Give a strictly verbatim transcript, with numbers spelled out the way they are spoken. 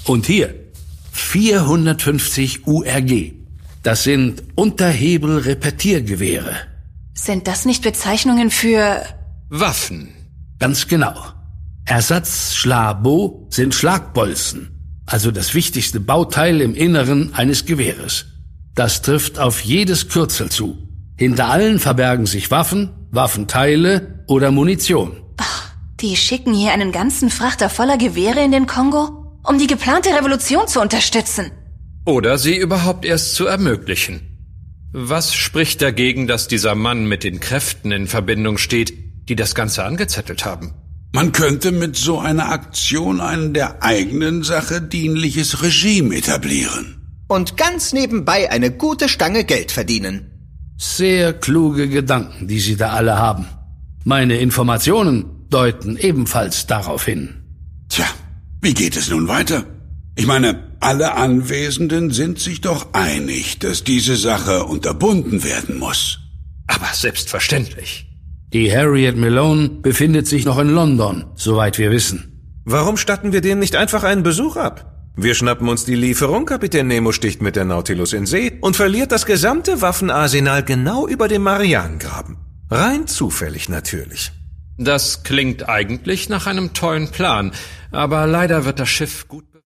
Und hier, vierhundertfünfzig U R G. Das sind Unterhebel-Repetiergewehre. Sind das nicht Bezeichnungen für... Waffen. Ganz genau. Ersatzschlabo sind Schlagbolzen, also das wichtigste Bauteil im Inneren eines Gewehres. Das trifft auf jedes Kürzel zu. Hinter allen verbergen sich Waffen, Waffenteile oder Munition. Ach, die schicken hier einen ganzen Frachter voller Gewehre in den Kongo, um die geplante Revolution zu unterstützen. Oder sie überhaupt erst zu ermöglichen. Was spricht dagegen, dass dieser Mann mit den Kräften in Verbindung steht, die das Ganze angezettelt haben? Man könnte mit so einer Aktion ein der eigenen Sache dienliches Regime etablieren. Und ganz nebenbei eine gute Stange Geld verdienen. Sehr kluge Gedanken, die Sie da alle haben. Meine Informationen deuten ebenfalls darauf hin. Tja, wie geht es nun weiter? Ich meine, alle Anwesenden sind sich doch einig, dass diese Sache unterbunden werden muss. Aber selbstverständlich. Die Harriet Malone befindet sich noch in London, soweit wir wissen. Warum statten wir dem nicht einfach einen Besuch ab? Wir schnappen uns die Lieferung, Kapitän Nemo sticht mit der Nautilus in See und verliert das gesamte Waffenarsenal genau über dem Marianengraben. Rein zufällig natürlich. Das klingt eigentlich nach einem tollen Plan, aber leider wird das Schiff gut